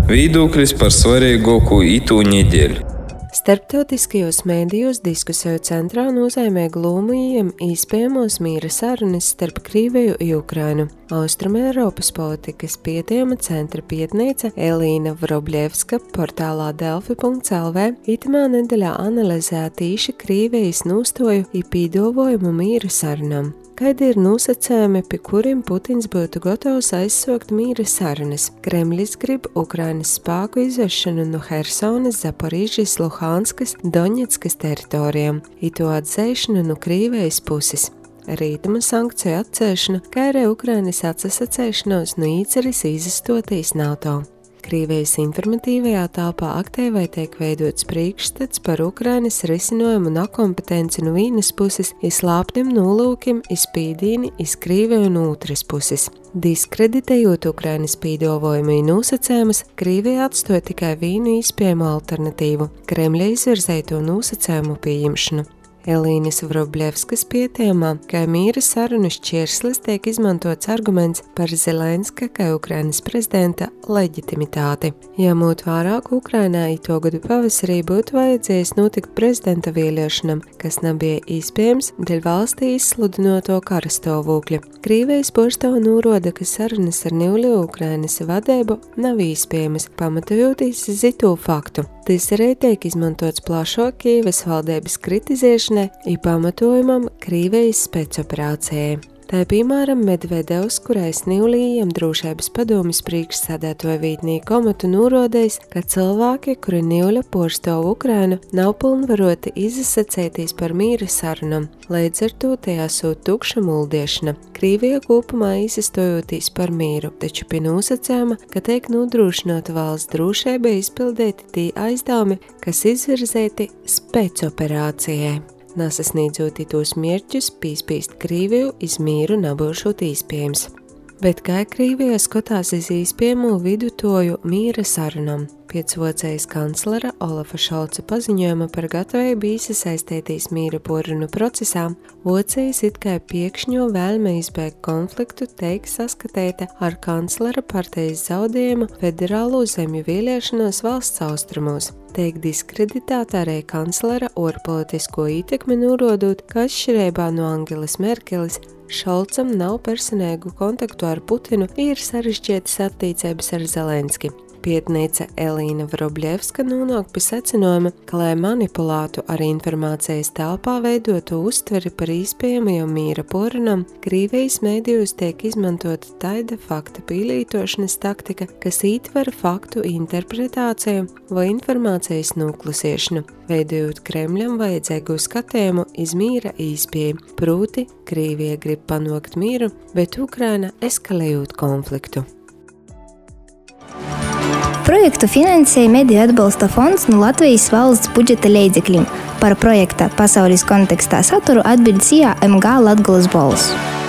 Viedoklis par svarīgāko itū nedēļu. Starptautiskajos mēdījos diskusiju centrā nozīmē glūmījiem iespējamos mīra sarunas starp Krieviju un Ukrainu. Austrumēropas politikas pētījuma centra pētniece Elīna Vrobļevska portālā delfi.lv itamā nedēļā analizē tīši Krievijas nostoju un pīdavojumu mīra sarunām. Kādi ir nosacījumi, pie kuriem Putins būtu gatavs aizsākt mīra sarunas? Kremlis grib Ukrainas spēku izvešanu no Hersonas, Zaporīžas, Luhanskas, Doņetskas teritorijām, un to atzēšanu no Krievijas puses. Rītuma sankciju atcelšana, kā arī Ukrainas atsasacēšanos no īceres izastotīs NATO. Krievijas informatīvajā telpā aktīvai tiek veidots priekšstats par Ukrainas risinājumu un nekompetenci no vienas puses, slāptiem nolūkiem, spīdīni, Krieviju no otras puses. Diskreditējot Ukrainas pīdavojumu un nosacējumus, Krievija atstoja tikai vienu iespējamu alternatīvu – Kremļa izvirzēto nosacējumu pieņemšanu. Elīnas Vrobļevskas pētījumā, ka mīra sarunu šķērslis tiek izmantots arguments par Zelenska, kā Ukrainas prezidenta, leģitimitāti. Jāmūt vērā, ka Ukrainai to gadu pavasarī būtu vajadzējis notikt prezidenta vēlēšanām, kas nebija iespējams dēļ valstī izsludinoto kara stāvokļa. Krievijas pārstāve norāda, ka sarunas ar Nīlu Ukrainas vadību nav iespējamas, pamatojoties uz to faktu. Tas arī tiek izmantots plašāk Kijevas valdības kritizēšanai un pamatojumam Krievijas spēcoperācijai. Tā ir piemēram Medvedevs, kurais Nīlijiem drošības padomes priekšsēdētāja vietnieku amatu norādījis, ka cilvēki, kuri Nīļa pārstāv Ukrainu, nav pilnvaroti izsacēties par mīra sarunām. Līdz ar to tajā sūt tukša muldiešana. Krievija kopumā izsastojoties par mīru, taču pie nosacījuma, ka tiek nodrošināta valsts drošība izpildīti tie aizdevumi, kas izvirzēti spēcoperācijai. Nesasniedzot tos mērķus, pīspīst Krieviju iz mīru nebūšot iespējams. Bet kā Krievija skatās uz iespējamo vidutoju mīra sarunām? Pēc Vācijas kanclera Olafa Šolca paziņojuma par gatavību iesaistīties mīra porunu procesā, Vācijas it kā piekšņo vēlme izbēgt konfliktu tiek saskatīta ar kanclera partijas zaudējumu federālo zemju vēlēšanos valsts austrumos. Tiek diskreditēta arī kanclera ārpolitisko ietekmi norādot, ka atšķirībā no Angelas Merkeles, Šolcam nav personīgu kontaktu ar Putinu, ir sarežģītas attiecības ar Zelenski. Pētniece Elīna Vrobļevska nonāk pie secinājuma, ka, lai manipulētu ar informācijas telpā veidotu uztveri par iespējamajām mīra porunām, Krievijas mēdījos tiek izmantota taida fakta pielītošanas taktika, kas ietver faktu interpretāciju vai informācijas noklusēšanu, veidojot Kremļam vajadzīgu skatījumu iz mīra iespēju, proti Krievija grib panākt mīru, bet Ukraina eskalējot konfliktu. Projektu finansēja Mediju atbalsta fonds no Latvijas valsts budžeta līdzekļiem. Par projekta pasaules kontekstā saturu atbild CIA MG Latgolas balss.